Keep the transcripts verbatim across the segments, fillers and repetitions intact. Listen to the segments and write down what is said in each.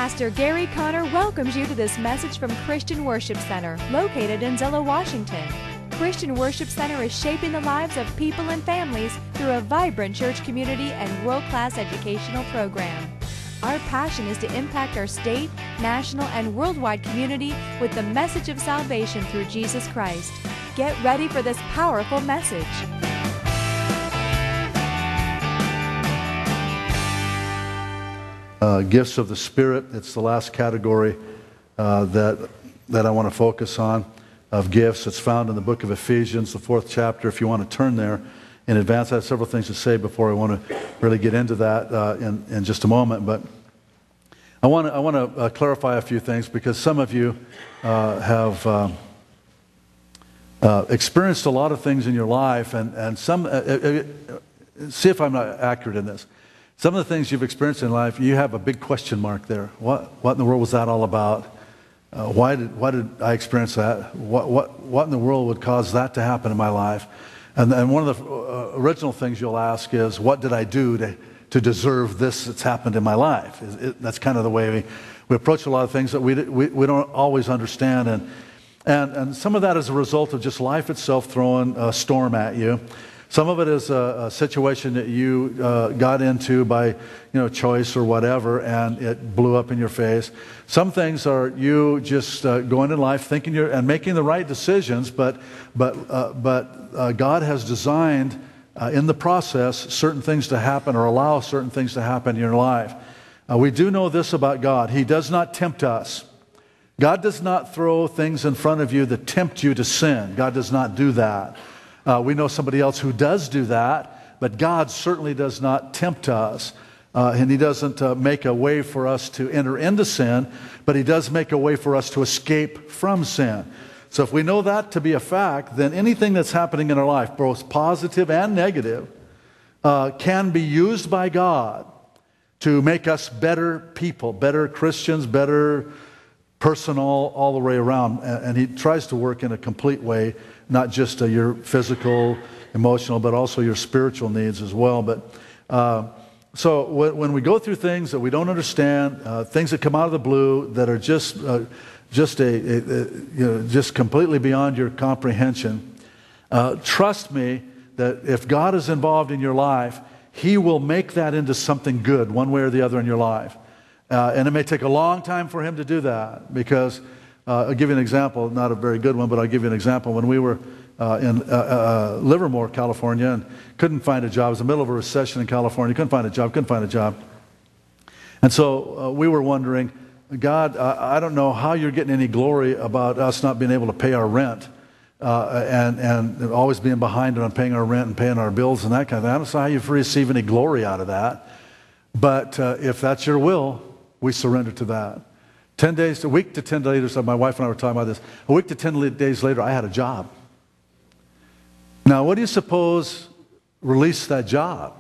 Pastor Gary Conner welcomes you to this message from Christian Worship Center, located in Zillow, Washington. Christian Worship Center is shaping the lives of people and families through a vibrant church community and world-class educational program. Our passion is to impact our state, national, and worldwide community with the message of salvation through Jesus Christ. Get ready for this powerful message. Uh, gifts of the Spirit. It's the last category uh, that that I want to focus on of gifts. It's found in the book of Ephesians, the fourth chapter. If you want to turn there in advance, I have several things to say before I want to really get into that uh, in in just a moment. But I want to I want to uh, clarify a few things because some of you uh, have uh, uh, experienced a lot of things in your life, and and some. Uh, uh, uh, see if I'm not accurate in this. Some of the things you've experienced in life, you have a big question mark there. What, what in the world was that all about? Uh, why did, why did I experience that? What, what, what in the world would cause that to happen in my life? And, and one of the uh, original things you'll ask is, what did I do to, to deserve this that's happened in my life? It, it, that's kind of the way we, we approach a lot of things that we, we, we don't always understand. And, and, and some of that is a result of just life itself throwing a storm at you. Some of it is a, a situation that you uh, got into by, you know, choice or whatever, and it blew up in your face. Some things are you just uh, going in life thinking you're and making the right decisions, but but uh, but uh, God has designed uh, in the process certain things to happen or allow certain things to happen in your life. Uh, we do know this about God: He does not tempt us. God does not throw things in front of you that tempt you to sin. God does not do that. Uh, we know somebody else who does do that, but God certainly does not tempt us. Uh, and He doesn't uh, make a way for us to enter into sin, but He does make a way for us to escape from sin. So if we know that to be a fact, then anything that's happening in our life, both positive and negative, uh, can be used by God to make us better people, better Christians, better person all, all the way around. And, and He tries to work in a complete way, not just uh, your physical, emotional, but also your spiritual needs as well. But uh, so w- when we go through things that we don't understand, uh, things that come out of the blue that are just uh, just a, a, a you know just completely beyond your comprehension, uh, trust me that if God is involved in your life, He will make that into something good, one way or the other in your life. Uh, and it may take a long time for Him to do that because. Uh, I'll give you an example, not a very good one, but I'll give you an example. When we were uh, in uh, uh, Livermore, California, and couldn't find a job, it was the middle of a recession in California, couldn't find a job, couldn't find a job. And so uh, we were wondering, God, I, I don't know how you're getting any glory about us not being able to pay our rent uh, and, and always being behind on paying our rent and paying our bills and that kind of thing. I don't know how you receive any glory out of that. But uh, if that's your will, we surrender to that. Ten days, a week to ten days later, so my wife and I were talking about this. A week to ten days later, I had a job. Now, what do you suppose released that job?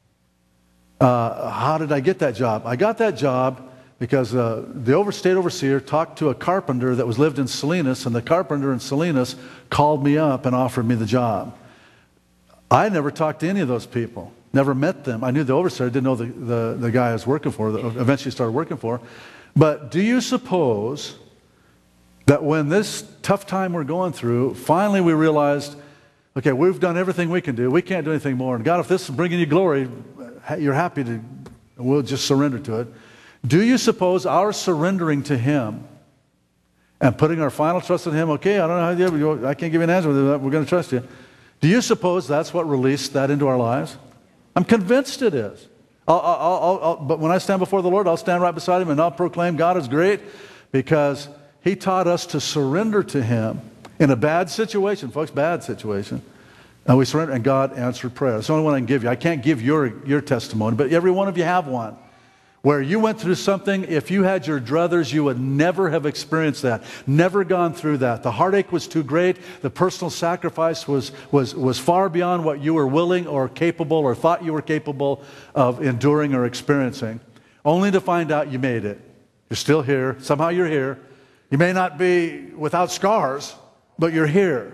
Uh, how did I get that job? I got that job because uh, the over, state overseer talked to a carpenter that was lived in Salinas, and the carpenter in Salinas called me up and offered me the job. I never talked to any of those people, never met them. I knew the overseer, I didn't know the, the, the guy I was working for, that eventually started working for. But do you suppose that when this tough time we're going through, finally we realized, okay, we've done everything we can do. We can't do anything more. And God, if this is bringing you glory, you're happy to, we'll just surrender to it. Do you suppose our surrendering to Him and putting our final trust in Him, okay, I don't know how you, I can't give you an answer, but we're going to trust you. Do you suppose that's what released that into our lives? I'm convinced it is. I'll, I'll, I'll, I'll, but when I stand before the Lord, I'll stand right beside Him and I'll proclaim God is great because He taught us to surrender to Him in a bad situation, folks, bad situation. And we surrender, and God answered prayer. That's the only one I can give you. I can't give your, your testimony, but every one of you have one. Where you went through something, if you had your druthers, you would never have experienced that, never gone through that. The heartache was too great. The personal sacrifice was, was, was far beyond what you were willing or capable or thought you were capable of enduring or experiencing, only to find out you made it. You're still here. Somehow you're here. You may not be without scars, but you're here.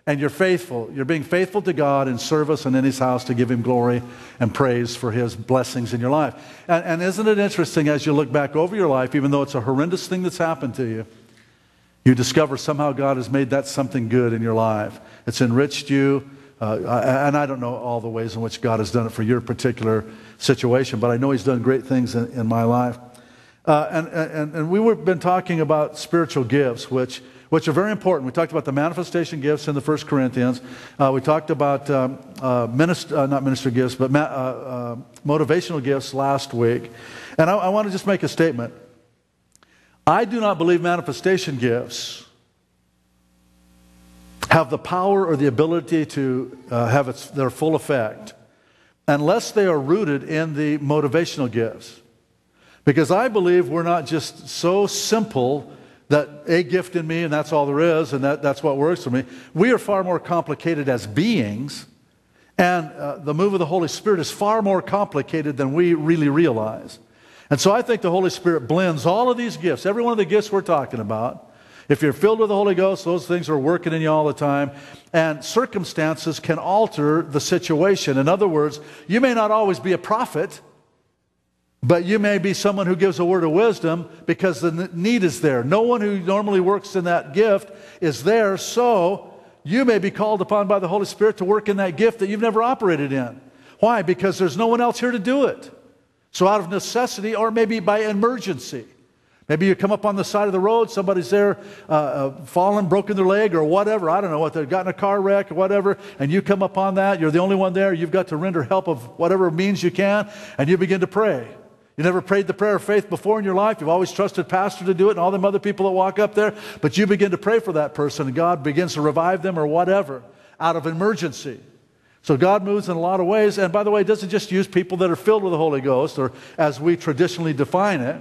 and you're faithful. You're being faithful to God in service and in His house to give Him glory and praise for His blessings in your life. And, and isn't it interesting as you look back over your life, even though it's a horrendous thing that's happened to you, you discover somehow God has made that something good in your life. It's enriched you. Uh, and I don't know all the ways in which God has done it for your particular situation, but I know He's done great things in, in my life. Uh, and, and, and we've been talking about spiritual gifts, which, which are very important. We talked about the manifestation gifts in the First Corinthians. Uh, we talked about um, uh, minister, uh, not minister gifts, but ma- uh, uh, motivational gifts last week. And I, I want to just make a statement. I do not believe manifestation gifts have the power or the ability to uh, have its, their full effect unless they are rooted in the motivational gifts. Because I believe we're not just so simple that a gift in me and that's all there is and that, that's what works for me. We are far more complicated as beings, and uh, the move of the Holy Spirit is far more complicated than we really realize. And so I think the Holy Spirit blends all of these gifts, every one of the gifts we're talking about. If you're filled with the Holy Ghost, those things are working in you all the time. And circumstances can alter the situation. In other words, you may not always be a prophet, but you may be someone who gives a word of wisdom because the need is there. No one who normally works in that gift is there, so you may be called upon by the Holy Spirit to work in that gift that you've never operated in. Why? Because there's no one else here to do it. So out of necessity, or maybe by emergency. Maybe you come up on the side of the road, somebody's there, uh, uh, fallen, broken their leg, or whatever. I don't know what, they've gotten a car wreck or whatever, and you come up on that. You're the only one there. You've got to render help of whatever means you can, and you begin to pray. You never prayed the prayer of faith before in your life. You've always trusted pastor to do it and all them other people that walk up there. But you begin to pray for that person, and God begins to revive them or whatever out of emergency. So God moves in a lot of ways. And by the way, He doesn't just use people that are filled with the Holy Ghost, or as we traditionally define it.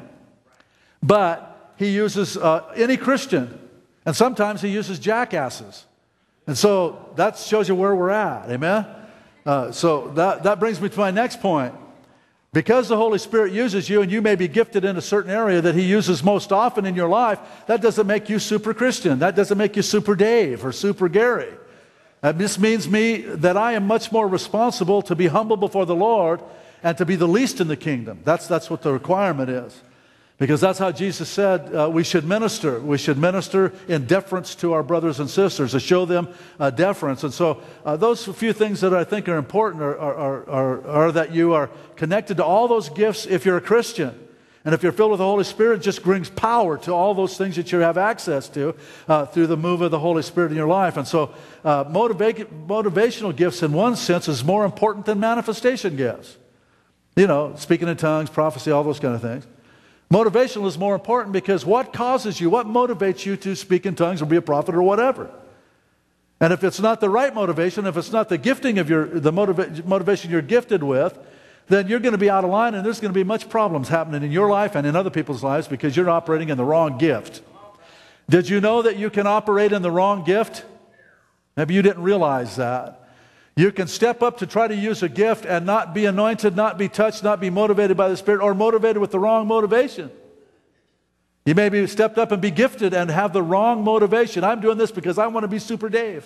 But He uses uh, any Christian. And sometimes He uses jackasses. And so that shows you where we're at. Amen? Uh, so that, that brings me to my next point. Because the Holy Spirit uses you, and you may be gifted in a certain area that He uses most often in your life, that doesn't make you super Christian. That doesn't make you super Dave or super Gary. That just means me that I am much more responsible to be humble before the Lord and to be the least in the kingdom. That's, that's what the requirement is. Because that's how Jesus said uh, we should minister. We should minister in deference to our brothers and sisters, to show them uh, deference. And so uh, those few things that I think are important are, are, are, are that you are connected to all those gifts if you're a Christian. And if you're filled with the Holy Spirit, it just brings power to all those things that you have access to uh, through the move of the Holy Spirit in your life. And so uh, motiva- motivational gifts in one sense is more important than manifestation gifts. You know, speaking in tongues, prophecy, all those kind of things. Motivational is more important because what causes you, what motivates you to speak in tongues or be a prophet or whatever? And if it's not the right motivation, if it's not the gifting of your, the motiva- motivation you're gifted with, then you're going to be out of line, and there's going to be much problems happening in your life and in other people's lives because you're operating in the wrong gift. Did you know that you can operate in the wrong gift? Maybe you didn't realize that. You can step up to try to use a gift and not be anointed, not be touched, not be motivated by the Spirit, or motivated with the wrong motivation. You may be stepped up and be gifted and have the wrong motivation. I'm doing this because I want to be Super Dave.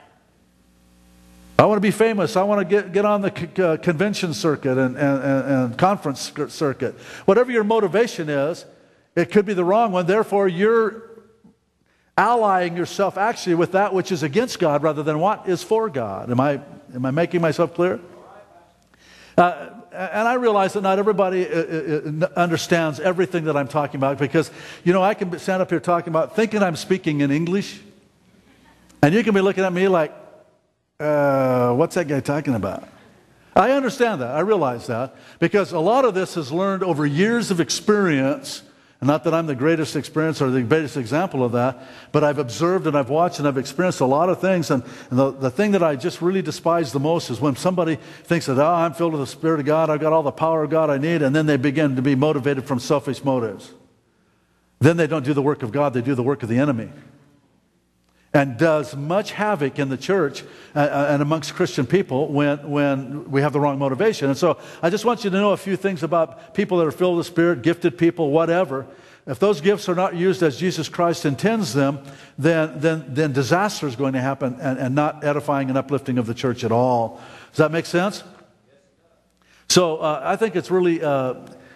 I want to be famous. I want to get, get on the c- uh, convention circuit and, and, and, and conference circuit. Whatever your motivation is, it could be the wrong one. Therefore, you're allying yourself actually with that which is against God rather than what is for God. Am I, am I making myself clear? Uh, and I realize that not everybody uh, uh, understands everything that I'm talking about because, you know, I can stand up here talking about thinking I'm speaking in English, and you can be looking at me like, uh, what's that guy talking about? I understand that. I realize that because a lot of this is learned over years of experience. Not that I'm the greatest experience or the greatest example of that, but I've observed and I've watched and I've experienced a lot of things. And, and the, the thing that I just really despise the most is when somebody thinks that, oh, I'm filled with the Spirit of God, I've got all the power of God I need, and then they begin to be motivated from selfish motives. Then they don't do the work of God, they do the work of the enemy. And does much havoc in the church uh, and amongst Christian people when, when we have the wrong motivation. And so I just want you to know a few things about people that are filled with the Spirit, gifted people, whatever. if those gifts are not used as Jesus Christ intends them, then, then, then disaster is going to happen and, and not edifying and uplifting of the church at all. Does that make sense? So uh, I think it's really, uh,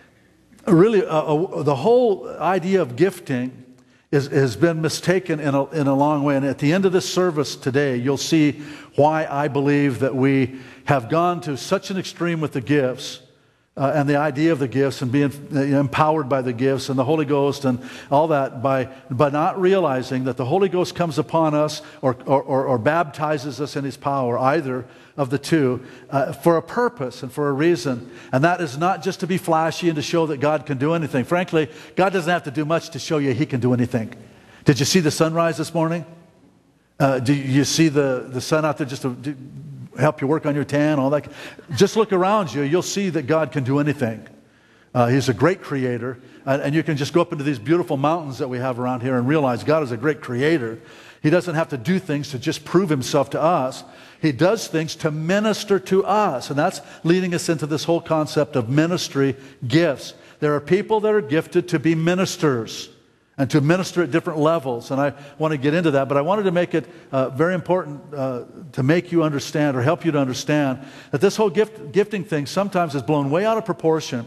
really uh, uh, the whole idea of gifting is, has been mistaken in a, in a long way. And at the end of this service today, you'll see why I believe that we have gone to such an extreme with the gifts. Uh, and the idea of the gifts and being empowered by the gifts and the Holy Ghost and all that by, by not realizing that the Holy Ghost comes upon us or, or, or, or baptizes us in His power, either of the two, uh, for a purpose and for a reason. And that is not just to be flashy and to show that God can do anything. Frankly, God doesn't have to do much to show you He can do anything. Did you see the sunrise this morning? Uh, do you see the, the sun out there just to... Do, help you work on your tan, all that. Just look around you. You'll see that God can do anything. Uh, he's a great creator. And, and you can just go up into these beautiful mountains that we have around here and realize God is a great creator. He doesn't have to do things to just prove Himself to us. He does things to minister to us. And that's leading us into this whole concept of ministry gifts. There are people that are gifted to be ministers and to minister at different levels. And I want to get into that, but I wanted to make it uh, very important uh, to make you understand or help you to understand that this whole gift, gifting thing sometimes is blown way out of proportion.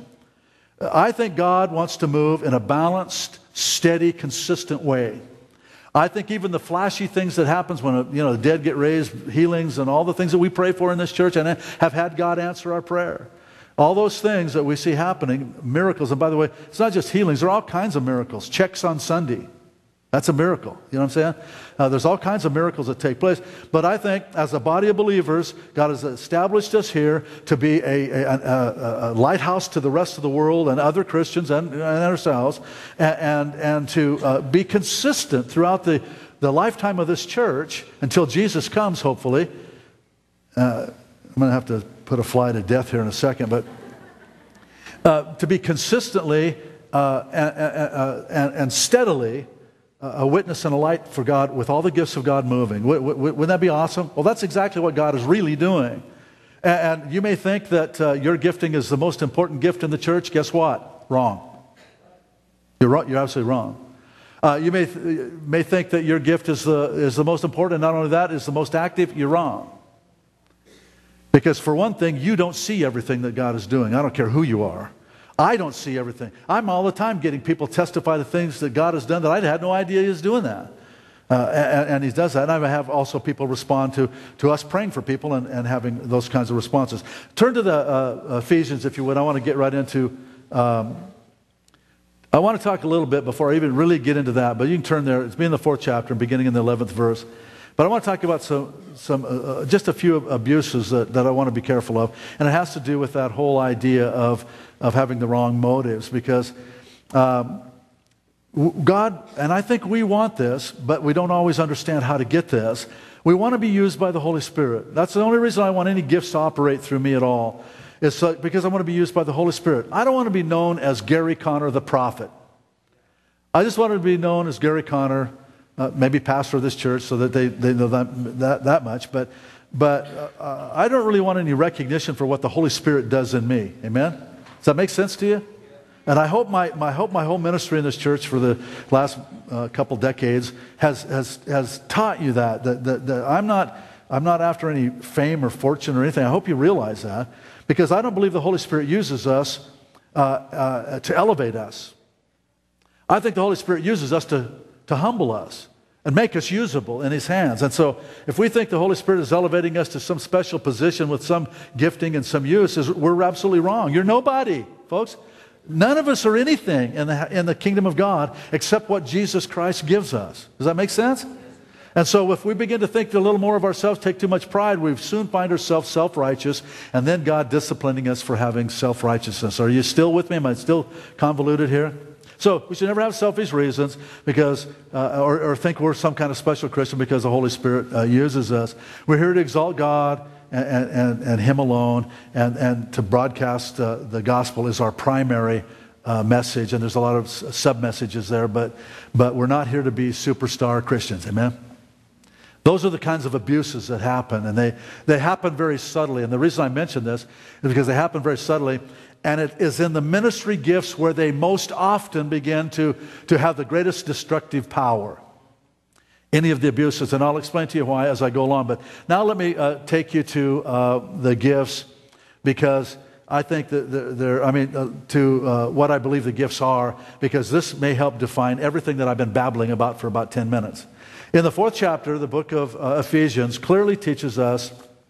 I think God wants to move in a balanced, steady, consistent way. I think even the flashy things that happens when you know the dead get raised, healings, and all the things that we pray for in this church and have had God answer our prayer. All those things that we see happening, miracles, and by the way, it's not just healings, there are all kinds of miracles. Checks on Sunday, that's a miracle. You know what I'm saying? Uh, there's all kinds of miracles that take place. But I think as a body of believers, God has established us here to be a, a, a, a lighthouse to the rest of the world and other Christians and, and ourselves, and, and, and to uh, be consistent throughout the, the lifetime of this church until Jesus comes, hopefully. Uh, I'm going to have to put a fly to death here in a second, but uh, to be consistently uh, and, uh, and, and steadily a witness and a light for God with all the gifts of God moving. W- w- wouldn't that be awesome? Well, that's exactly what God is really doing. And, and you may think that uh, your gifting is the most important gift in the church. Guess what? Wrong. You're, wrong. You're absolutely wrong. Uh, you may, th- may think that your gift is the, is the most important, and not only that, is the most active. You're wrong. Because for one thing, you don't see everything that God is doing. I don't care who you are. I don't see everything. I'm all the time getting people testify to things that God has done that I had no idea He was doing that. Uh, and, and He does that. And I have also people respond to, to us praying for people and, and having those kinds of responses. Turn to the uh, Ephesians, if you would. I want to get right into... Um, I want to talk a little bit before I even really get into that. But you can turn there. It's in the fourth chapter, beginning in the eleventh verse. But I want to talk about some, some uh, just a few abuses that, that I want to be careful of. And it has to do with that whole idea of, of having the wrong motives. Because um, God, and I think we want this, but we don't always understand how to get this. We want to be used by the Holy Spirit. That's the only reason I want any gifts to operate through me at all. Is so, because I want to be used by the Holy Spirit. I don't want to be known as Gary Conner the prophet. I just want to be known as Gary Conner, Uh, maybe pastor of this church, so that they, they know that, that, that much. But, but uh, I don't really want any recognition for what the Holy Spirit does in me. Amen? Does that make sense to you? And I hope my, my, hope my whole ministry in this church for the last uh, couple decades has, has, has taught you that, that, that, that I'm not, I'm not after any fame or fortune or anything. I hope you realize that. Because I don't believe the Holy Spirit uses us uh, uh, to elevate us. I think the Holy Spirit uses us to to humble us and make us usable in His hands. And so if we think the Holy Spirit is elevating us to some special position with some gifting and some use, we're absolutely wrong. You're nobody, folks. None of us are anything in the, in the kingdom of God except what Jesus Christ gives us. Does that make sense? And so if we begin to think a little more of ourselves, take too much pride, we soon find ourselves self-righteous, and then God disciplining us for having self-righteousness. Are you still with me? Am I still convoluted here? So we should never have selfish reasons because, uh, or, or think we're some kind of special Christian because the Holy Spirit uh, uses us. We're here to exalt God and, and, and Him alone, and, and to broadcast uh, the gospel is our primary uh, message. And there's a lot of sub-messages there, but, but we're not here to be superstar Christians. Amen? Those are the kinds of abuses that happen, and they, they happen very subtly. And the reason I mention this is because they happen very subtly, and it is in the ministry gifts where they most often begin to, to have the greatest destructive power. Any of the abuses, and I'll explain to you why as I go along. But now let me uh, take you to uh, the gifts, because I think that they're, I mean, uh, to uh, what I believe the gifts are, because this may help define everything that I've been babbling about for about ten minutes. In the fourth chapter, the book of uh, Ephesians clearly teaches us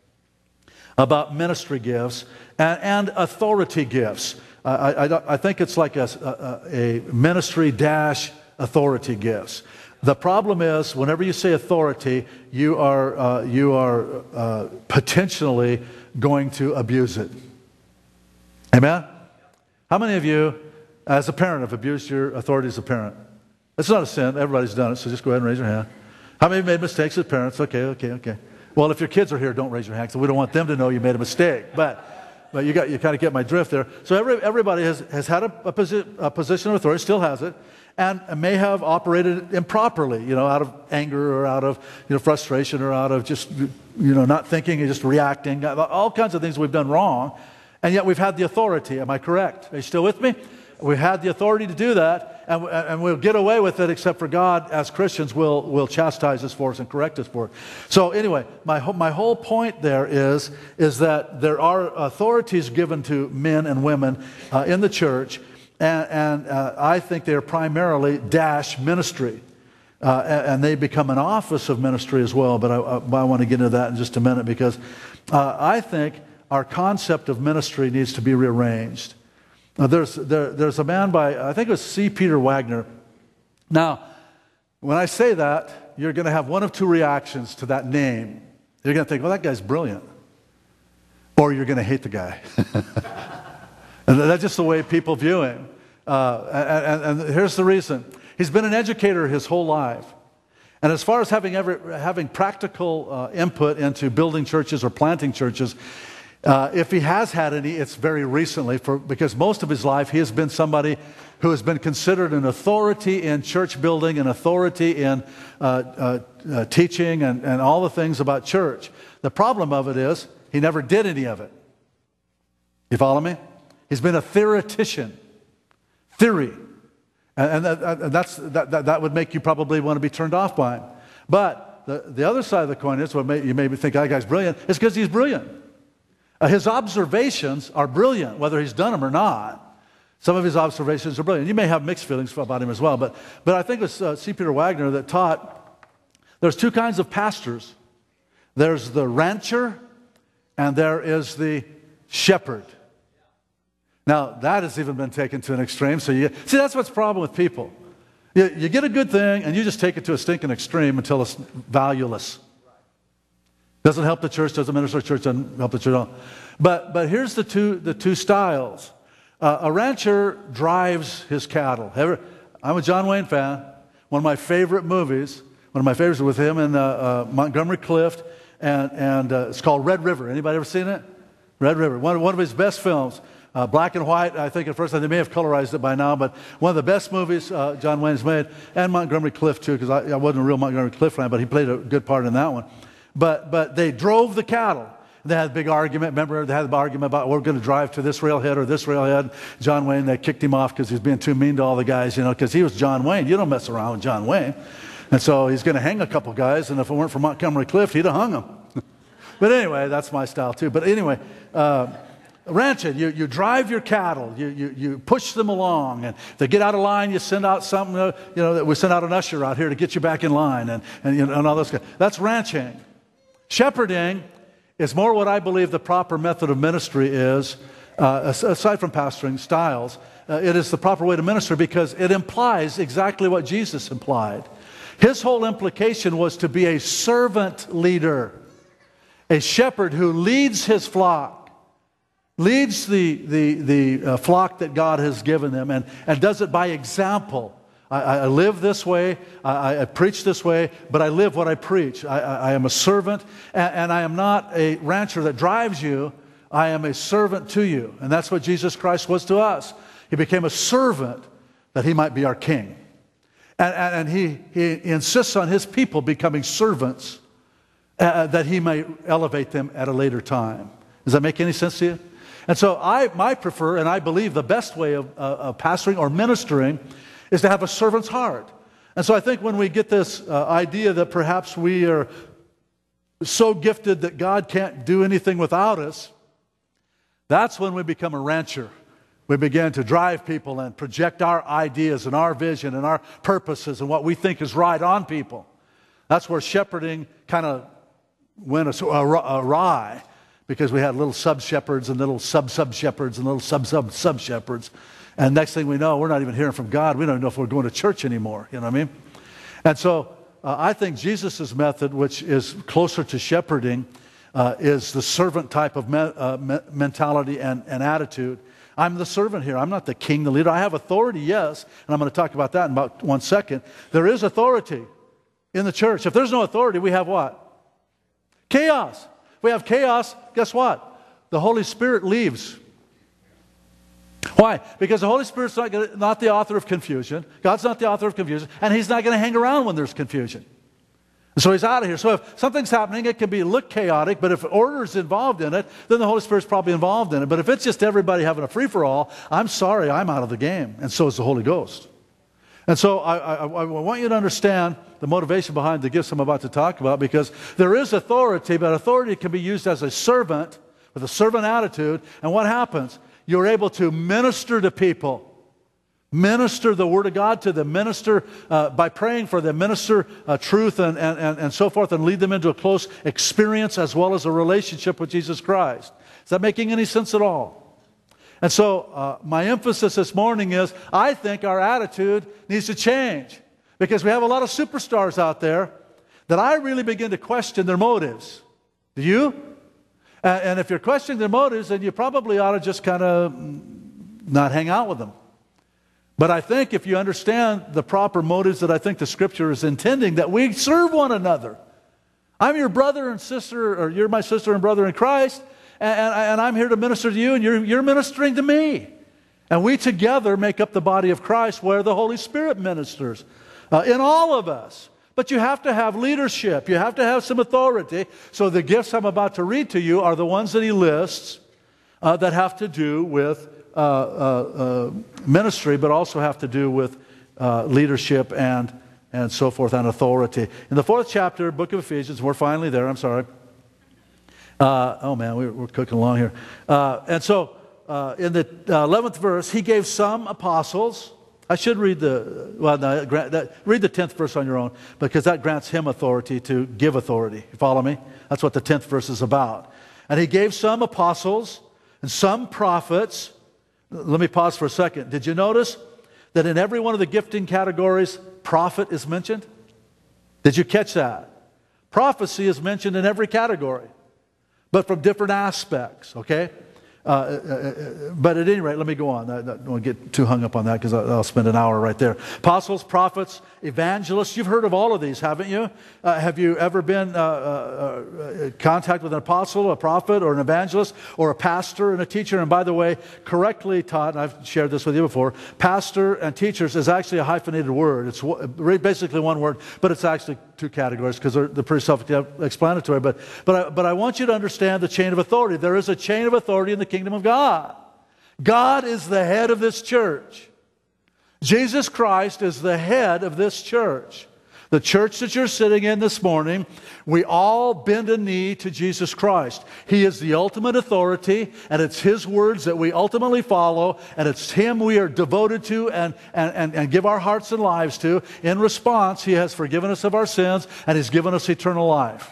about ministry gifts and, and authority gifts. Uh, I, I, I think it's like a, a, a ministry dash authority gifts. The problem is, whenever you say authority, you are, uh, you are uh, potentially going to abuse it. Amen? How many of you, as a parent, have abused your authority as a parent? It's not a sin. Everybody's done it, so just go ahead and raise your hand. How many have made mistakes as parents? Okay, okay, okay. Well, if your kids are here, don't raise your hand, so we don't want them to know you made a mistake. But, but you got you kind of get my drift there. So every, everybody has, has had a, a, posi a position of authority, still has it, and may have operated improperly, you know, out of anger or out of, you know, frustration or out of just, you know, not thinking and just reacting. All kinds of things we've done wrong, and yet we've had the authority. Am I correct? Are you still with me? We've had the authority to do that, and, and we'll get away with it, except for God, as Christians, will will chastise us for us and correct us for it. So anyway, my, my whole point there is, is that there are authorities given to men and women uh, in the church, and, and uh, I think they're primarily dash ministry. Uh, and, and they become an office of ministry as well, but I, I, I want to get into that in just a minute, because uh, I think our concept of ministry needs to be rearranged. Now, there's, there, there's a man by, I think it was C. Peter Wagner. Now, when I say that, you're going to have one of two reactions to that name. You're going to think, well, that guy's brilliant. Or you're going to hate the guy. And that's just the way people view him. Uh, and, and here's the reason. He's been an educator his whole life. And as far as having, ever, having practical uh, input into building churches or planting churches, Uh, if he has had any, it's very recently, for, because most of his life he has been somebody who has been considered an authority in church building, an authority in uh, uh, uh, teaching and, and all the things about church. The problem of it is he never did any of it. You follow me? He's been a theoretician. Theory. And, and, that, and that's, that, that, that would make you probably want to be turned off by him. But the, the other side of the coin is, what may, you may think that guy's brilliant, it's because he's brilliant. Uh, his observations are brilliant, whether he's done them or not. Some of his observations are brilliant. You may have mixed feelings about him as well, but, but I think it was uh, C. Peter Wagner that taught there's two kinds of pastors. There's the rancher, and there is the shepherd. Now, that has even been taken to an extreme. So you see, that's what's the problem with people. You, you get a good thing, and you just take it to a stinking extreme until it's valueless. Doesn't help the church, doesn't minister to the church, doesn't help the church at all. But, but here's the two, the two styles. Uh, a rancher drives his cattle. Ever, I'm a John Wayne fan. One of my favorite movies, one of my favorites with him in uh, uh, Montgomery Clift, and, and uh, it's called Red River. Anybody ever seen it? Red River, one, one of his best films. Uh, black and white, I think at first, they may have colorized it by now, but one of the best movies uh, John Wayne's made, and Montgomery Clift too, because I, I wasn't a real Montgomery Clift fan, but he played a good part in that one. But, but they drove the cattle. They had a big argument. Remember, they had the argument about, we're going to drive to this railhead or this railhead. John Wayne, they kicked him off because he was being too mean to all the guys, you know, because he was John Wayne. You don't mess around with John Wayne. And so he's going to hang a couple guys, and if it weren't for Montgomery Clift, he'd have hung them. But anyway, that's my style too. But anyway, uh, ranching, you, you drive your cattle, you, you, you push them along, and if they get out of line, you send out something, uh, you know, that we send out an usher out here to get you back in line, and, and, you know, and all this. That's ranching. Shepherding is more what I believe the proper method of ministry is, uh, aside from pastoring styles. Uh, it is the proper way to minister because it implies exactly what Jesus implied. His whole implication was to be a servant leader, a shepherd who leads his flock, leads the, the, the uh, flock that God has given them, and, and does it by example. I, I live this way, I, I preach this way, but I live what I preach. I, I, I am a servant, and, and I am not a rancher that drives you. I am a servant to you. And that's what Jesus Christ was to us. He became a servant that he might be our king. And, and, and he, he insists on his people becoming servants uh, that he may elevate them at a later time. Does that make any sense to you? And so I might prefer, and I believe the best way of, uh, of pastoring or ministering is to have a servant's heart. And so I think when we get this uh, idea that perhaps we are so gifted that God can't do anything without us, that's when we become a rancher. We begin to drive people and project our ideas and our vision and our purposes and what we think is right on people. That's where shepherding kind of went awry, because we had little sub-shepherds and little sub-sub-shepherds and little sub-sub-sub-shepherds. And next thing we know, we're not even hearing from God. We don't even know if we're going to church anymore. You know what I mean? And so uh, I think Jesus' method, which is closer to shepherding, uh, is the servant type of me uh, me mentality and, and attitude. I'm the servant here. I'm not the king, the leader. I have authority, yes, and I'm going to talk about that in about one second. There is authority in the church. If there's no authority, we have what? Chaos. If we have chaos, guess what? The Holy Spirit leaves. Why? Because the Holy Spirit's not, gonna, not the author of confusion. God's not the author of confusion, and He's not going to hang around when there's confusion. And so He's out of here. So if something's happening, it can be look chaotic, but if order's involved in it, then the Holy Spirit's probably involved in it. But if it's just everybody having a free-for-all, I'm sorry, I'm out of the game, and so is the Holy Ghost. And so I, I, I want you to understand the motivation behind the gifts I'm about to talk about, because there is authority, but authority can be used as a servant with a servant attitude. And what happens? You're able to minister to people, minister the Word of God to them, minister uh, by praying for them, minister uh, truth and, and, and, and so forth, and lead them into a close experience as well as a relationship with Jesus Christ. Is that making any sense at all? And so uh, my emphasis this morning is, I think our attitude needs to change, because we have a lot of superstars out there that I really begin to question their motives. Do you? And, and if you're questioning their motives, then you probably ought to just kind of not hang out with them. But I think if you understand the proper motives that I think the Scripture is intending, that we serve one another. I'm your brother and sister, or you're my sister and brother in Christ, and, and, and I'm here to minister to you, and you're, you're ministering to me. And we together make up the body of Christ, where the Holy Spirit ministers uh, in all of us. But you have to have leadership. You have to have some authority. So the gifts I'm about to read to you are the ones that he lists uh, that have to do with uh, uh, uh, ministry, but also have to do with uh, leadership and, and so forth, and authority. In the fourth chapter, book of Ephesians, we're finally there, I'm sorry. Uh, oh man, we're, we're cooking along here. Uh, and so uh, in the eleventh verse, he gave some apostles. I should read the, well, no, that, read the tenth verse on your own, because that grants him authority to give authority. You follow me? That's what the tenth verse is about. And he gave some apostles and some prophets. Let me pause for a second. Did you notice that in every one of the gifting categories, prophet is mentioned? Did you catch that? Prophecy is mentioned in every category, but from different aspects, okay? Uh, uh, uh, but at any rate, let me go on. I, I don't want to get too hung up on that, because I'll, I'll spend an hour right there. Apostles, prophets, evangelists. You've heard of all of these, haven't you? Uh, have you ever been uh, uh, in contact with an apostle, a prophet, or an evangelist, or a pastor and a teacher? And by the way, correctly taught, and I've shared this with you before, pastor and teachers is actually a hyphenated word. It's basically one word, but it's actually two categories, because they're, they're pretty self-explanatory. But, but, I, but I want you to understand the chain of authority. There is a chain of authority in the kingdom of God. God is the head of this church. Jesus Christ is the head of this church. The church that you're sitting in this morning, we all bend a knee to Jesus Christ. He is the ultimate authority, and it's His words that we ultimately follow, and it's Him we are devoted to and, and, and, and give our hearts and lives to. In response, He has forgiven us of our sins, and He's given us eternal life.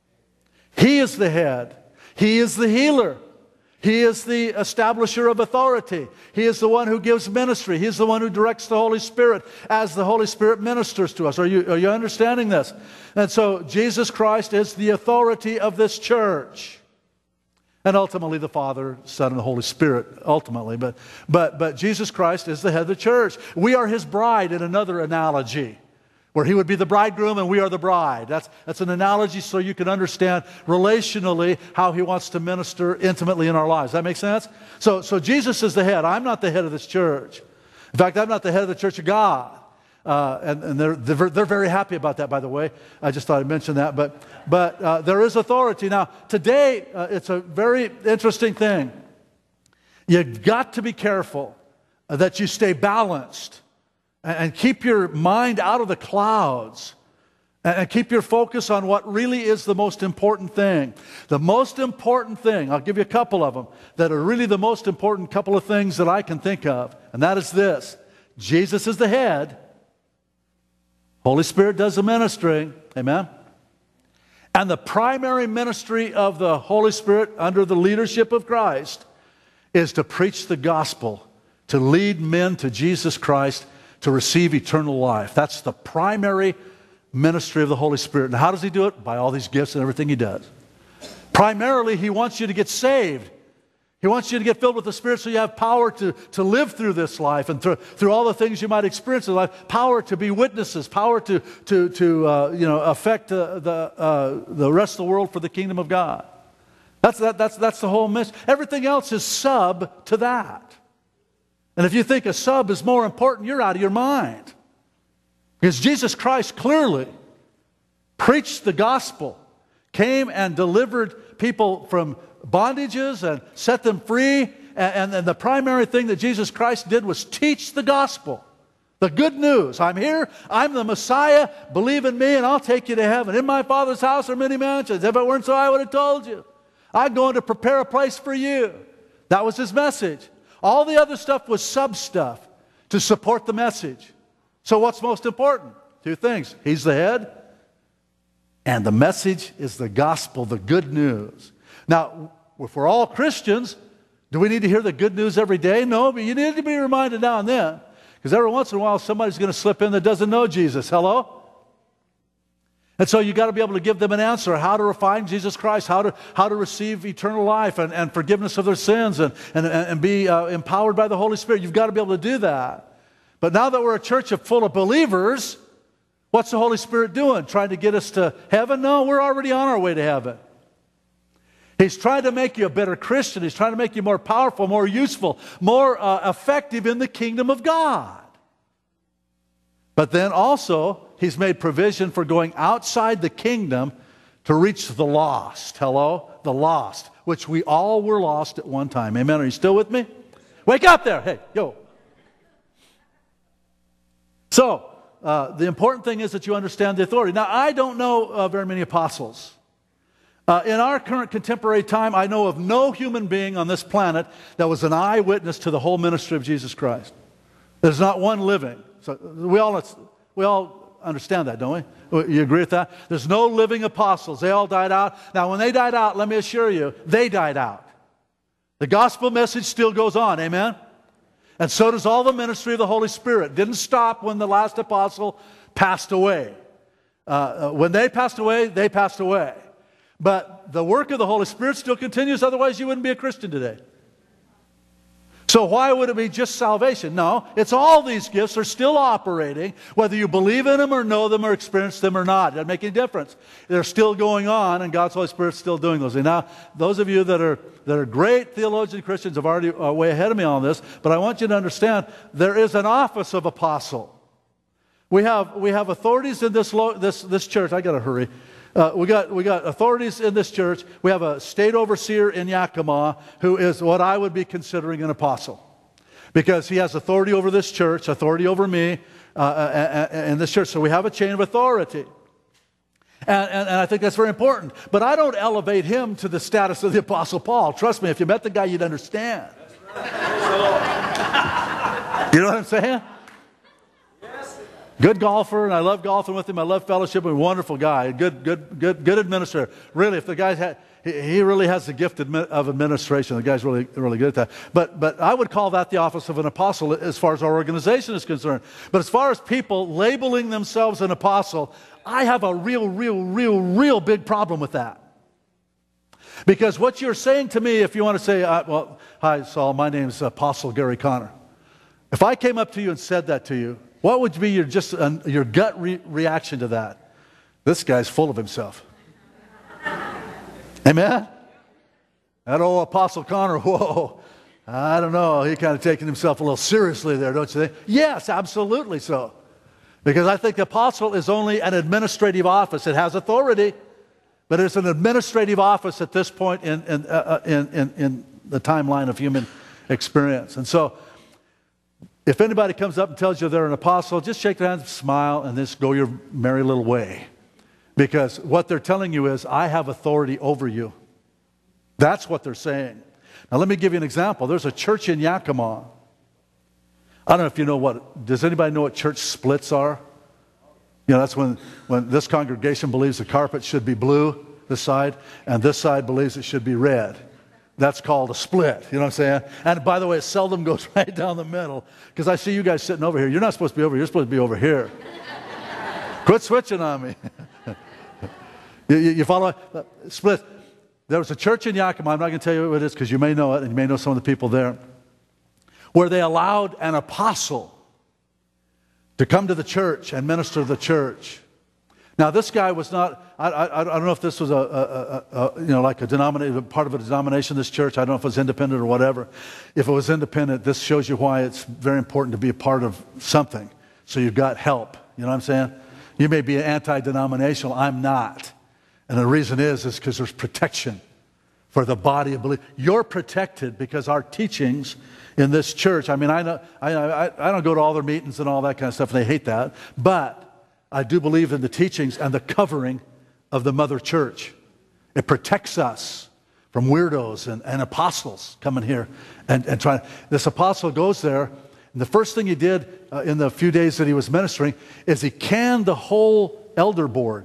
He is the head. He is the healer. He is the establisher of authority. He is the one who gives ministry. He is the one who directs the Holy Spirit as the Holy Spirit ministers to us. Are you, are you understanding this? And so Jesus Christ is the authority of this church. And ultimately the Father, Son, and the Holy Spirit, ultimately. But, but, but Jesus Christ is the head of the church. We are His bride in another analogy, where He would be the bridegroom and we are the bride. That's, that's an analogy so you can understand relationally how He wants to minister intimately in our lives. Does that make sense? So, so Jesus is the head. I'm not the head of this church. In fact, I'm not the head of the church of God. Uh, and and they're, they're, they're very happy about that, by the way. I just thought I'd mention that. But, but uh, there is authority. Now, today, uh, it's a very interesting thing. You've got to be careful that you stay balanced and, and keep your mind out of the clouds and, and keep your focus on what really is the most important thing. The most important thing, I'll give you a couple of them, that are really the most important couple of things that I can think of, and that is this. Jesus is the head. Holy Spirit does the ministry. Amen? And the primary ministry of the Holy Spirit under the leadership of Christ is to preach the gospel, to lead men to Jesus Christ, to receive eternal life. That's the primary ministry of the Holy Spirit. And how does He do it? By all these gifts and everything He does. Primarily, He wants you to get saved. He wants you to get filled with the Spirit so you have power to, to live through this life and through, through all the things you might experience in life. Power to be witnesses. Power to, to, to uh, you know, affect uh, the, uh, the rest of the world for the kingdom of God. That's, that, that's, that's the whole mission. Everything else is sub to that. And if you think a sub is more important, you're out of your mind. Because Jesus Christ clearly preached the gospel, came and delivered people from bondages and set them free. And, and the primary thing that Jesus Christ did was teach the gospel. The good news. I'm here. I'm the Messiah. Believe in me and I'll take you to heaven. In my Father's house are many mansions. If it weren't so, I would have told you. I'm going to prepare a place for you. That was His message. All the other stuff was sub stuff to support the message. So what's most important? Two things. He's the head, and the message is the gospel, the good news. Now, if we're all Christians, do we need to hear the good news every day? No, but you need to be reminded now and then. Because every once in a while, somebody's going to slip in that doesn't know Jesus. Hello? And so you got to be able to give them an answer, how to refine Jesus Christ, how to, how to receive eternal life and, and forgiveness of their sins and, and, and be uh, empowered by the Holy Spirit. You've got to be able to do that. But now that we're a church of full of believers, what's the Holy Spirit doing? Trying to get us to heaven? No, we're already on our way to heaven. He's trying to make you a better Christian. He's trying to make you more powerful, more useful, more uh, effective in the kingdom of God. But then also, He's made provision for going outside the kingdom to reach the lost. Hello? The lost, which we all were lost at one time. Amen? Are you still with me? Wake up there. Hey, yo. So, uh, the important thing is that you understand the authority. Now, I don't know uh, very many apostles. Uh, in our current contemporary time, I know of no human being on this planet that was an eyewitness to the whole ministry of Jesus Christ. There's not one living. So we all, we all understand that, don't we? You agree with that? There's no living apostles. They all died out. Now, when they died out, let me assure you, they died out. The gospel message still goes on. Amen? And so does all the ministry of the Holy Spirit. Didn't stop when the last apostle passed away. Uh, when they passed away, they passed away. But the work of the Holy Spirit still continues, otherwise you wouldn't be a Christian today. So why would it be just salvation? No, it's all these gifts are still operating, whether you believe in them or know them or experience them or not. It doesn't make any difference. They're still going on, and God's Holy Spirit's still doing those. And now, those of you that are that are great theologian Christians have already uh, way ahead of me on this, but I want you to understand there is an office of apostle. We have we have authorities in this lo- this this church. I got to hurry. Uh, we got we got authorities in this church. We have a state overseer in Yakima who is what I would be considering an apostle, because he has authority over this church, authority over me, uh, in this church. So we have a chain of authority, and, and and I think that's very important. But I don't elevate him to the status of the Apostle Paul. Trust me, if you met the guy, you'd understand. That's right. You know what I'm saying? Good golfer, and I love golfing with him. I love fellowship. He's a wonderful guy. Good, good, good, good administrator. Really, if the guy had, he, he really has the gift of administration. The guy's really, really good at that. But, but I would call that the office of an apostle as far as our organization is concerned. But as far as people labeling themselves an apostle, I have a real, real, real, real big problem with that. Because what you're saying to me, if you want to say, uh, well, hi, Saul, my name's Apostle Gary Conner. If I came up to you and said that to you, what would be your just uh, your gut re- reaction to that? This guy's full of himself. Amen? That old Apostle Conner, whoa, I don't know. He kind of taking himself a little seriously there, don't you think? Yes, absolutely so. Because I think the apostle is only an administrative office. It has authority, but it's an administrative office at this point in, in, uh, in, in, in the timeline of human experience. And so, if anybody comes up and tells you they're an apostle, just shake their hands, smile, and just go your merry little way. Because what they're telling you is, I have authority over you. That's what they're saying. Now let me give you an example. There's a church in Yakima. I don't know if you know what, does anybody know what church splits are? You know, that's when, when this congregation believes the carpet should be blue, this side, and this side believes it should be red. That's called a split, you know what I'm saying? And by the way, it seldom goes right down the middle, because I see you guys sitting over here. You're not supposed to be over here, you're supposed to be over here. Quit switching on me. you, you, you follow? Split. There was a church in Yakima, I'm not going to tell you what it is because you may know it, and you may know some of the people there, where they allowed an apostle to come to the church and minister to the church. Now, this guy was not, I, I, I don't know if this was a, a, a, a you know, like a denomination, part of a denomination, this church. I don't know if it was independent or whatever. If it was independent, this shows you why it's very important to be a part of something. So you've got help. You know what I'm saying? You may be anti-denominational. I'm not. And the reason is, is because there's protection for the body of believers. You're protected because our teachings in this church, I mean, I, know, I, I, I don't go to all their meetings and all that kind of stuff, and they hate that. But I do believe in the teachings and the covering of the mother church. It protects us from weirdos and, and apostles coming here and, and trying. This apostle goes there, and the first thing he did uh, in the few days that he was ministering is he canned the whole elder board.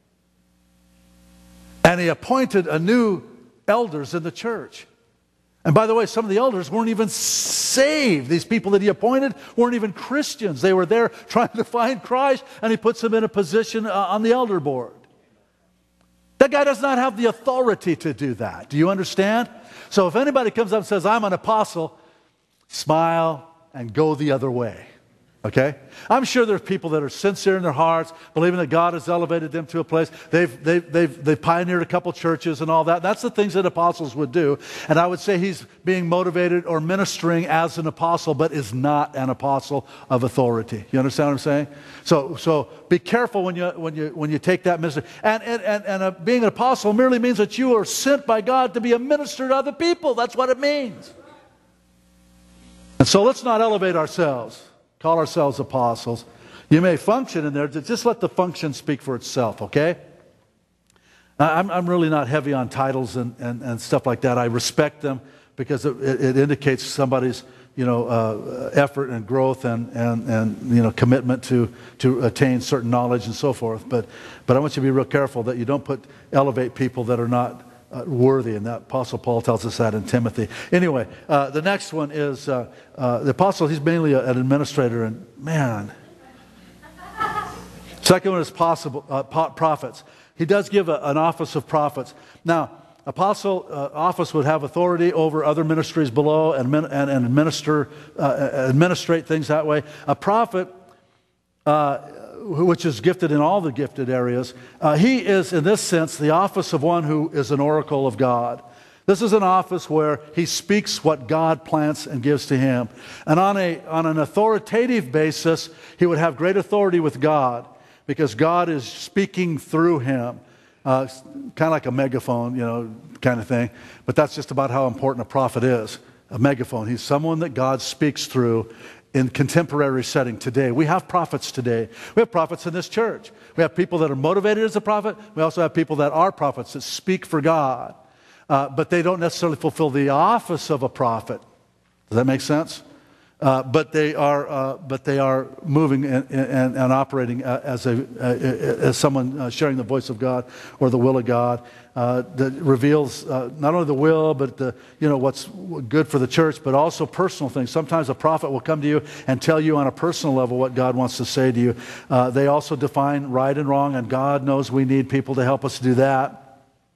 And he appointed a new elders in the church. And by the way, some of the elders weren't even saved. These people that he appointed weren't even Christians. They were there trying to find Christ, and he puts them in a position uh, on the elder board. That guy does not have the authority to do that. Do you understand? So if anybody comes up and says, I'm an apostle, smile and go the other way. Okay? I'm sure there's people that are sincere in their hearts, believing that God has elevated them to a place. They've, they've, they've, they've pioneered a couple churches and all that. That's the things that apostles would do. And I would say he's being motivated or ministering as an apostle, but is not an apostle of authority. You understand what I'm saying? So, so be careful when you, when you, when you take that ministry. And, and, and, and uh, being an apostle merely means that you are sent by God to be a minister to other people. That's what it means. And so let's not elevate ourselves. Call ourselves apostles. You may function in there. Just let the function speak for itself, okay? I'm, I'm really not heavy on titles and, and, and stuff like that. I respect them because it, it indicates somebody's, you know, uh, effort and growth and, and, and you know, commitment to, to attain certain knowledge and so forth. But, but I want you to be real careful that you don't put elevate people that are not Uh, worthy, and that Apostle Paul tells us that in Timothy. Anyway, uh, the next one is uh, uh, the Apostle, he's mainly a, an administrator, and man. Second one is possible, uh, prophets. He does give a, an office of prophets. Now, Apostle uh, office would have authority over other ministries below and, and, and administer, uh, administrate things that way. A prophet, uh, which is gifted in all the gifted areas, uh, he is, in this sense, the office of one who is an oracle of God. This is an office where he speaks what God plants and gives to him. And on, a, on an authoritative basis, he would have great authority with God because God is speaking through him. Uh, kind of like a megaphone, you know, kind of thing. But that's just about how important a prophet is. A megaphone. He's someone that God speaks through in contemporary setting today. We have prophets today. We have prophets in this church. We have people that are motivated as a prophet. We also have people that are prophets that speak for God. Uh, but they don't necessarily fulfill the office of a prophet. Does that make sense? Uh, but they are, uh, but they are moving and, and, and operating uh, as a uh, as someone uh, sharing the voice of God or the will of God uh, that reveals uh, not only the will, but the you know what's good for the church, but also personal things. Sometimes a prophet will come to you and tell you on a personal level what God wants to say to you. Uh, they also define right and wrong, and God knows we need people to help us do that.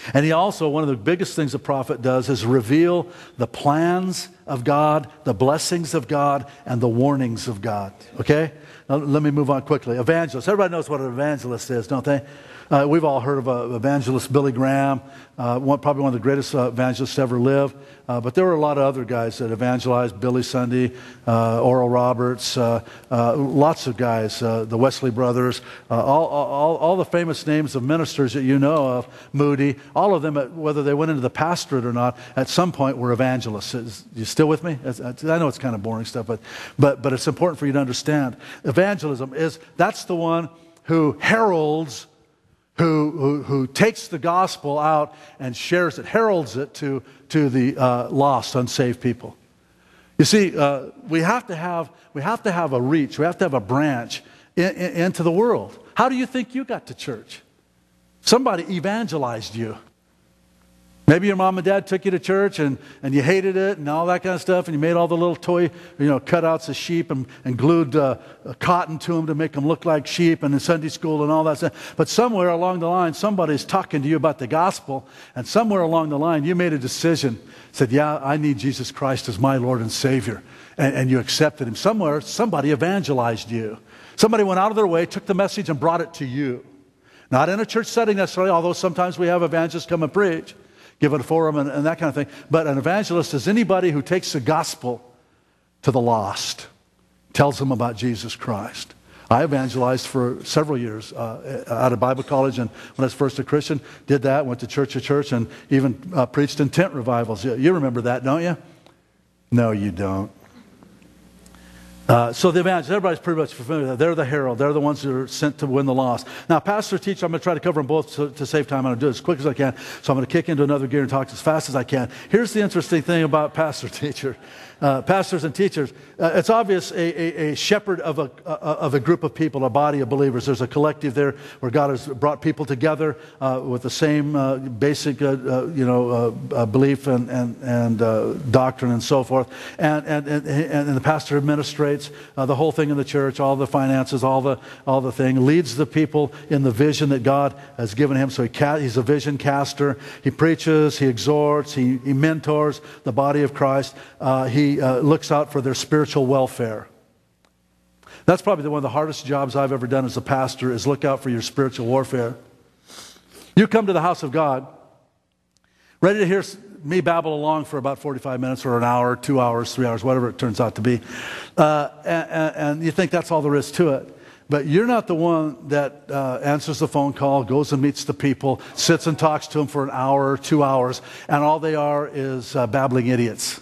And he also, one of the biggest things a prophet does is reveal the plans of God, the blessings of God, and the warnings of God. Okay? Now, let me move on quickly. Evangelist. Everybody knows what an evangelist is, don't they? Uh, we've all heard of uh, evangelist Billy Graham, uh, one, probably one of the greatest uh, evangelists to ever live. Uh, but there were a lot of other guys that evangelized, Billy Sunday, uh, Oral Roberts, uh, uh, lots of guys, uh, the Wesley brothers, uh, all, all, all the famous names of ministers that you know of, Moody, all of them, whether they went into the pastorate or not, at some point were evangelists. Is, you still with me? I know it's kind of boring stuff, but, but, but it's important for you to understand. Evangelism is, that's the one who heralds Who, who, who takes the gospel out and shares it, heralds it to, to the uh, lost, unsaved people. You see, uh, we have to have we have to have a reach, we have to have a branch in, in, into the world. How do you think you got to church? Somebody evangelized you. Maybe your mom and dad took you to church and, and you hated it and all that kind of stuff, and you made all the little toy, you know, cutouts of sheep and, and glued uh, cotton to them to make them look like sheep, and in Sunday school and all that stuff. But somewhere along the line, somebody's talking to you about the gospel, and somewhere along the line, you made a decision, said, yeah, I need Jesus Christ as my Lord and Savior, and, and you accepted Him. Somewhere, somebody evangelized you. Somebody went out of their way, took the message, and brought it to you. Not in a church setting necessarily, although sometimes we have evangelists come and preach, give it a forum and, and that kind of thing. But an evangelist is anybody who takes the gospel to the lost, tells them about Jesus Christ. I evangelized for several years uh, out of Bible college, and when I was first a Christian, did that, went to church to church, and even uh, preached in tent revivals. You, you remember that, don't you? No, you don't. Uh, so the evangelists, everybody's pretty much familiar with that. They're the herald. They're the ones who are sent to win the lost. Now, pastor, teacher, I'm going to try to cover them both to, to save time. I'm going to do it as quick as I can. So I'm going to kick into another gear and talk as fast as I can. Here's the interesting thing about pastor, teacher. Uh, pastors and teachers. Uh, it's obvious a, a, a shepherd of a, uh, of a group of people, a body of believers. There's a collective there where God has brought people together uh, with the same uh, basic uh, uh, you know, uh, uh, belief and, and, and uh, doctrine and so forth. And, and, and, and the pastor administrates uh, the whole thing in the church, all the finances, all the, all the thing, leads the people in the vision that God has given him. So he ca- he's a vision caster. He preaches, he exhorts, he, he mentors the body of Christ. Uh, he He uh, looks out for their spiritual welfare. That's probably the, one of the hardest jobs I've ever done as a pastor, is look out for your spiritual warfare. You come to the house of God, ready to hear me babble along for about forty-five minutes or an hour, two hours, three hours, whatever it turns out to be. Uh, and, and you think that's all there is to it. But you're not the one that uh, answers the phone call, goes and meets the people, sits and talks to them for an hour or two hours, and all they are is uh, babbling idiots.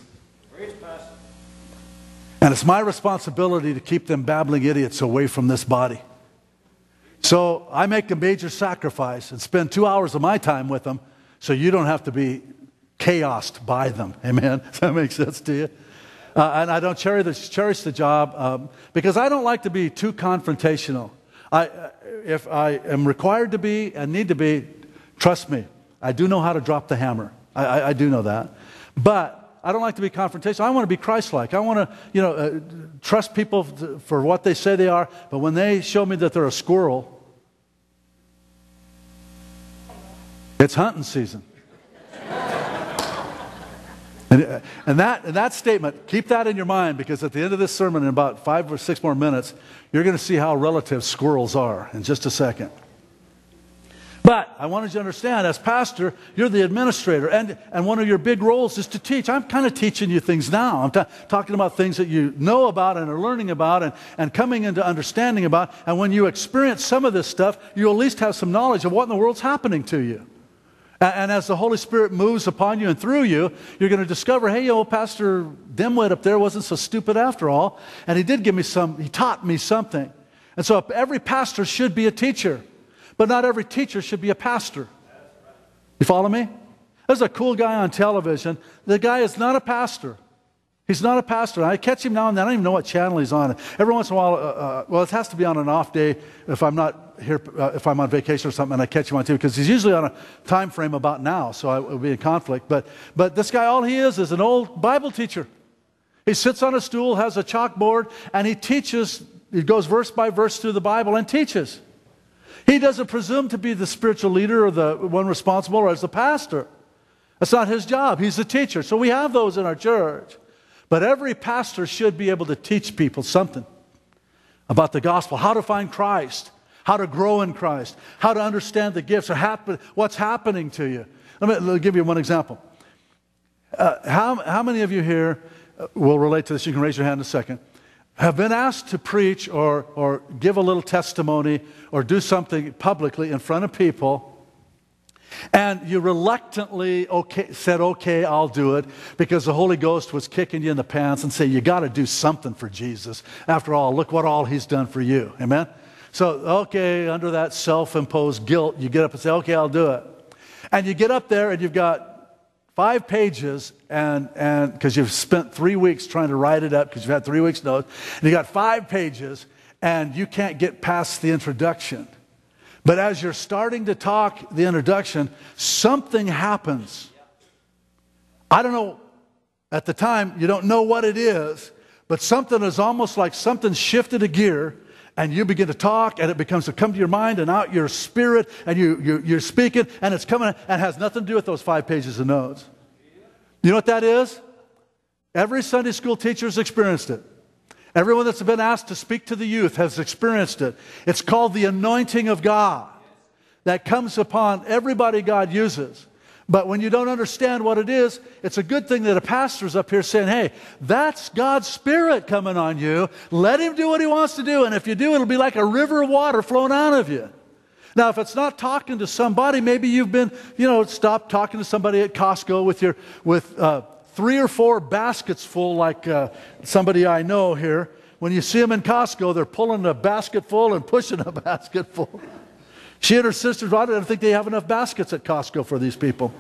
And it's my responsibility to keep them babbling idiots away from this body. So I make a major sacrifice and spend two hours of my time with them so you don't have to be chaosed by them. Amen? Does that make sense to you? Uh, and I don't cherish the, cherish the job um, because I don't like to be too confrontational. I, if I am required to be and need to be, trust me, I do know how to drop the hammer. I, I, I do know that. But I don't like to be confrontational. I want to be Christ-like. I want to, you know, uh, trust people for what they say they are. But when they show me that they're a squirrel, it's hunting season. and, and that and that statement, keep that in your mind, because at the end of this sermon, in about five or six more minutes, you're going to see how relative squirrels are in just a second. But I wanted you to understand, as pastor, you're the administrator, and, and one of your big roles is to teach. I'm kind of teaching you things now. I'm t- talking about things that you know about and are learning about and, and coming into understanding about. And when you experience some of this stuff, you at least have some knowledge of what in the world's happening to you. And, and as the Holy Spirit moves upon you and through you, you're going to discover, hey, old Pastor Dimwit up there wasn't so stupid after all. And he did give me some, he taught me something. And so every pastor should be a teacher. But not every teacher should be a pastor. You follow me? There's a cool guy on television. The guy is not a pastor. He's not a pastor. I catch him now and then. I don't even know what channel he's on. Every once in a while, uh, uh, well, it has to be on an off day if I'm not here, uh, if I'm on vacation or something, and I catch him on T V, because he's usually on a time frame about now, so I will be in conflict. But, but this guy, all he is, is an old Bible teacher. He sits on a stool, has a chalkboard, and he teaches. He goes verse by verse through the Bible and teaches. He doesn't presume to be the spiritual leader or the one responsible or as the pastor. That's not his job. He's the teacher. So we have those in our church. But every pastor should be able to teach people something about the gospel, how to find Christ, how to grow in Christ, how to understand the gifts, or happen, what's happening to you. Let me, let me give you one example. Uh, how, how many of you here will relate to this? You can raise your hand in a second. Have been asked to preach or, or give a little testimony or do something publicly in front of people, and you reluctantly okay, said, okay, I'll do it, because the Holy Ghost was kicking you in the pants and say, you got to do something for Jesus. After all, look what all He's done for you. Amen? So, okay, under that self-imposed guilt, you get up and say, okay, I'll do it. And you get up there and you've got five pages, and and because you've spent three weeks trying to write it up because you've had three weeks notes, and you got five pages, and you can't get past the introduction. But as you're starting to talk the introduction, something happens. I don't know, at the time, you don't know what it is, but something is almost like something shifted a gear, and you begin to talk, and it becomes to come to your mind and out your spirit, and you, you, you're speaking, and it's coming, and it has nothing to do with those five pages of notes. You know what that is? Every Sunday school teacher has experienced it. Everyone that's been asked to speak to the youth has experienced it. It's called the anointing of God that comes upon everybody God uses. But when you don't understand what it is, it's a good thing that a pastor's up here saying, hey, that's God's Spirit coming on you. Let Him do what He wants to do. And if you do, it'll be like a river of water flowing out of you. Now, if it's not talking to somebody, maybe you've been, you know, stopped talking to somebody at Costco with your, with uh, three or four baskets full, like uh, somebody I know here. When you see them in Costco, they're pulling a basket full and pushing a basket full. She and her sisters, I don't think they have enough baskets at Costco for these people.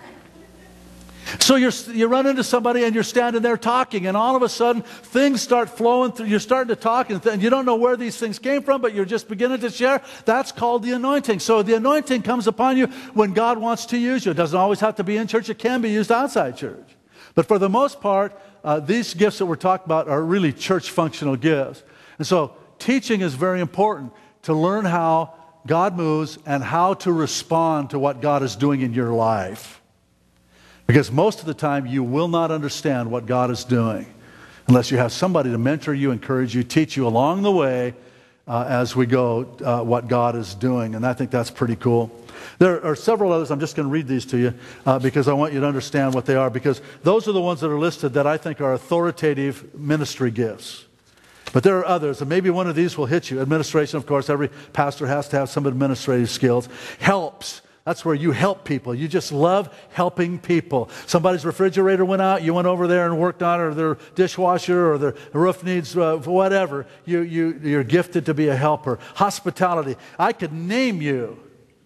So you're, you run into somebody and you're standing there talking, and all of a sudden things start flowing through. You're starting to talk, and, th- and you don't know where these things came from, but you're just beginning to share. That's called the anointing. So the anointing comes upon you when God wants to use you. It doesn't always have to be in church. It can be used outside church. But for the most part, uh, these gifts that we're talking about are really church functional gifts. And so teaching is very important to learn how God moves and how to respond to what God is doing in your life. Because most of the time you will not understand what God is doing unless you have somebody to mentor you, encourage you, teach you along the way uh, as we go uh, what God is doing. And I think that's pretty cool. There are several others. I'm just going to read these to you uh, because I want you to understand what they are, because those are the ones that are listed that I think are authoritative ministry gifts. But there are others, and maybe one of these will hit you. Administration, of course, every pastor has to have some administrative skills. Helps. That's where you help people. You just love helping people. Somebody's refrigerator went out, you went over there and worked on it, or their dishwasher, or their roof needs uh, whatever. You, you, you're gifted to be a helper. Hospitality. I could name you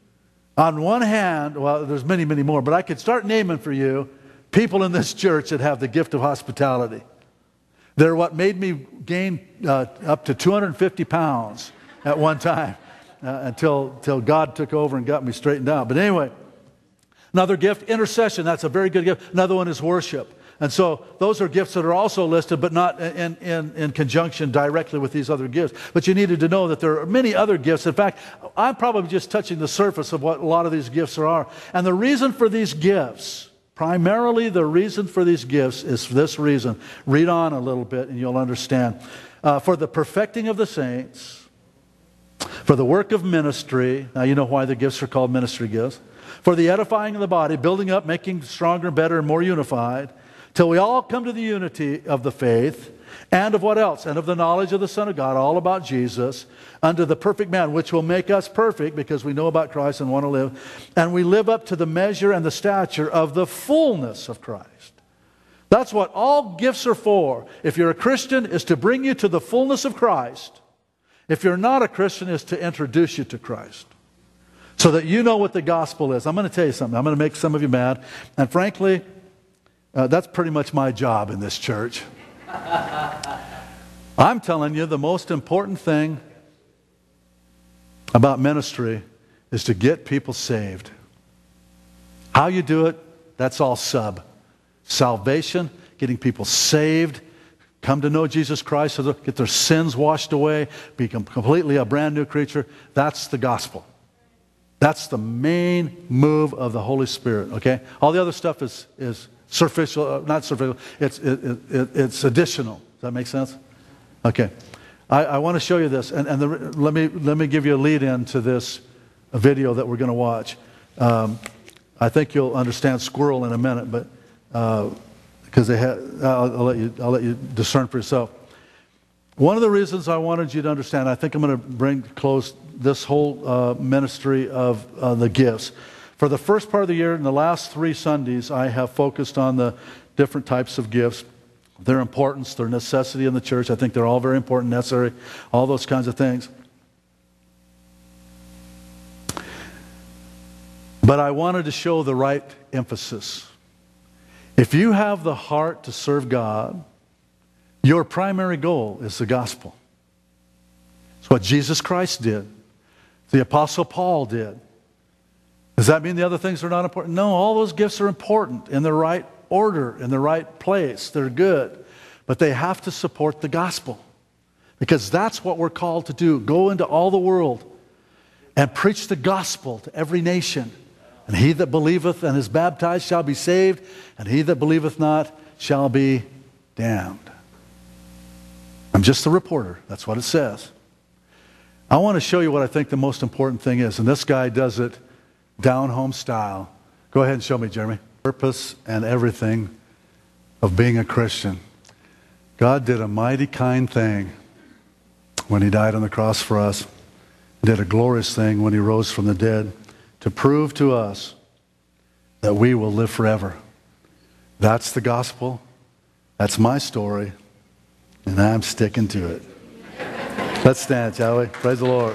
on one hand, well, there's many, many more, but I could start naming for you people in this church that have the gift of hospitality. They're what made me gain uh, up to two hundred fifty pounds at one time. Uh, until, until God took over and got me straightened out. But anyway, another gift, intercession. That's a very good gift. Another one is worship. And so those are gifts that are also listed, but not in, in, in conjunction directly with these other gifts. But you needed to know that there are many other gifts. In fact, I'm probably just touching the surface of what a lot of these gifts are. And the reason for these gifts, primarily the reason for these gifts is for this reason. Read on a little bit and you'll understand. Uh, for the perfecting of the saints, for the work of ministry. Now you know why the gifts are called ministry gifts. For the edifying of the body, building up, making stronger, better, and more unified, till we all come to the unity of the faith, and of what else? And of the knowledge of the Son of God, all about Jesus, unto the perfect man, which will make us perfect, because we know about Christ and want to live. And we live up to the measure and the stature of the fullness of Christ. That's what all gifts are for. If you're a Christian, is to bring you to the fullness of Christ. If you're not a Christian, is to introduce you to Christ so that you know what the gospel is. I'm going to tell you something. I'm going to make some of you mad. And frankly, uh, that's pretty much my job in this church. I'm telling you, the most important thing about ministry is to get people saved. How you do it, that's all sub. Salvation, getting people saved, come to know Jesus Christ, so they'll get their sins washed away, become completely a brand new creature. That's the gospel. That's the main move of the Holy Spirit, okay? All the other stuff is, is superficial, uh, not superficial, it's, it, it, it, it's additional. Does that make sense? Okay. I, I want to show you this, and, and the, let, me, let me give you a lead in to this video that we're going to watch. Um, I think you'll understand squirrel in a minute, but because uh, they had, I'll, I'll let you, I'll let you discern for yourself. One of the reasons I wanted you to understand, I think I'm going to bring close this whole uh, ministry of uh, the gifts. For the first part of the year, in the last three Sundays, I have focused on the different types of gifts, their importance, their necessity in the church. I think they're all very important, necessary, all those kinds of things. But I wanted to show the right emphasis. If you have the heart to serve God, your primary goal is the gospel. It's what Jesus Christ did. The Apostle Paul did. Does that mean the other things are not important? No, all those gifts are important in the right order, in the right place. They're good. But they have to support the gospel. Because that's what we're called to do. Go into all the world and preach the gospel to every nation. And he that believeth and is baptized shall be saved, and he that believeth not shall be damned. I'm just a reporter. That's what it says. I want to show you what I think the most important thing is, and this guy does it down home style. Go ahead and show me, Jeremy. Purpose and everything of being a Christian. God did a mighty kind thing when he died on the cross for us. He did a glorious thing when he rose from the dead to prove to us that we will live forever. That's the gospel. That's my story. And I'm sticking to it. Let's stand, shall we? Praise the Lord.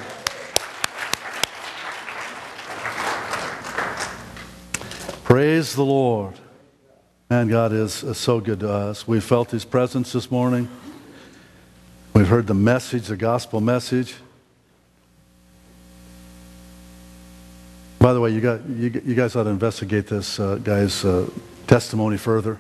Praise the Lord. Man, God is, is so good to us. We felt his presence this morning. We've heard the message, the gospel message. By the way, you, got, you, you guys ought to investigate this uh, guy's uh, testimony further.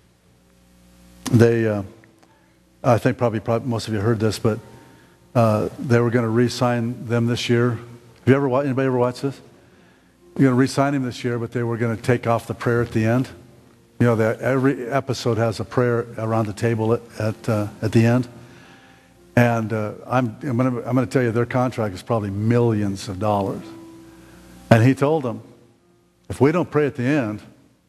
They... Uh, I think probably, probably most of you heard this, but uh, they were going to re-sign them this year. Have you ever watched, anybody ever watched this? You're going to re-sign him this year, but they were going to take off the prayer at the end. You know, that every episode has a prayer around the table at at, uh, at the end. And uh, I'm I'm going to I'm going to tell you their contract is probably millions of dollars. And he told them, if we don't pray at the end,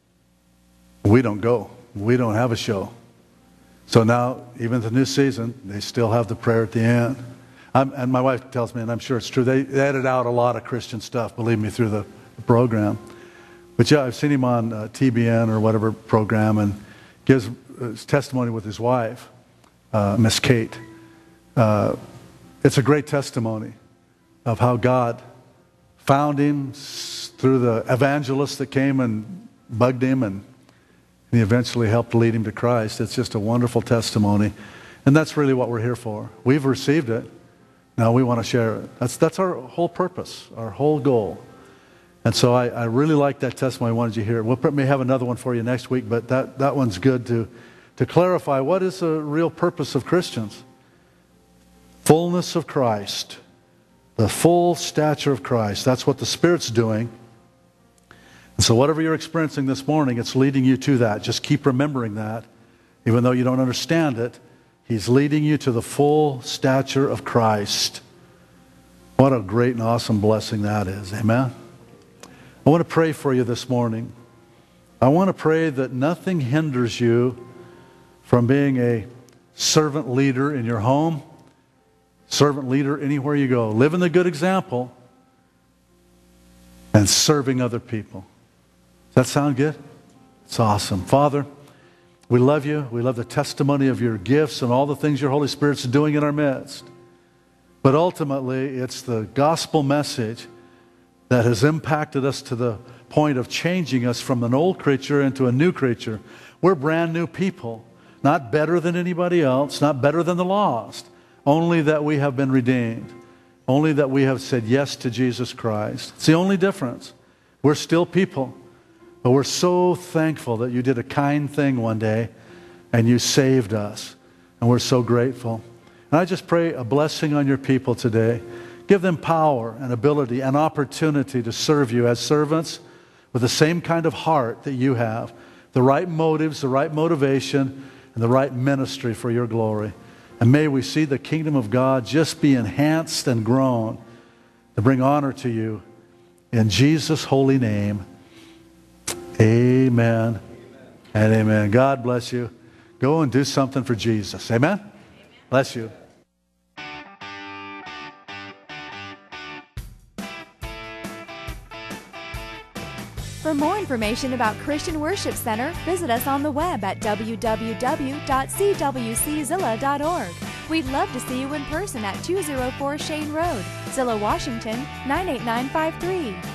we don't go. We don't have a show. So now, even the new season, they still have the prayer at the end. I'm, and my wife tells me, and I'm sure it's true, they, they edit out a lot of Christian stuff, believe me, through the, the program. But yeah, I've seen him on uh, T B N or whatever program, and gives his testimony with his wife, uh, Miss Kate. Uh, it's a great testimony of how God found him through the evangelists that came and bugged him, and he eventually helped lead him to Christ. It's just a wonderful testimony. And that's really what we're here for. We've received it. Now we want to share it. That's, that's our whole purpose, our whole goal. And so I, I really like that testimony. I wanted you to hear it. We'll may have another one for you next week, but that, that one's good to, to clarify what is the real purpose of Christians. Fullness of Christ. The full stature of Christ. That's what the Spirit's doing. And so whatever you're experiencing this morning, it's leading you to that. Just keep remembering that. Even though you don't understand it, he's leading you to the full stature of Christ. What a great and awesome blessing that is. Amen? I want to pray for you this morning. I want to pray that nothing hinders you from being a servant leader in your home, servant leader anywhere you go. Living the good example and serving other people. Does that sound good? It's awesome. Father, we love you. We love the testimony of your gifts and all the things your Holy Spirit's doing in our midst. But ultimately, it's the gospel message that has impacted us to the point of changing us from an old creature into a new creature. We're brand new people, not better than anybody else, not better than the lost, only that we have been redeemed, only that we have said yes to Jesus Christ. It's the only difference. We're still people. But we're so thankful that you did a kind thing one day and you saved us. And we're so grateful. And I just pray a blessing on your people today. Give them power and ability and opportunity to serve you as servants with the same kind of heart that you have, the right motives, the right motivation, and the right ministry for your glory. And may we see the kingdom of God just be enhanced and grown to bring honor to you. In Jesus' holy name, amen and amen. God bless you. Go and do something for Jesus. Amen? Amen. Bless you. For more information about Christian Worship Center, visit us on the web at w w w dot c w c zilla dot org. We'd love to see you in person at two oh four Shane Road, Zillah, Washington, nine eight nine five three.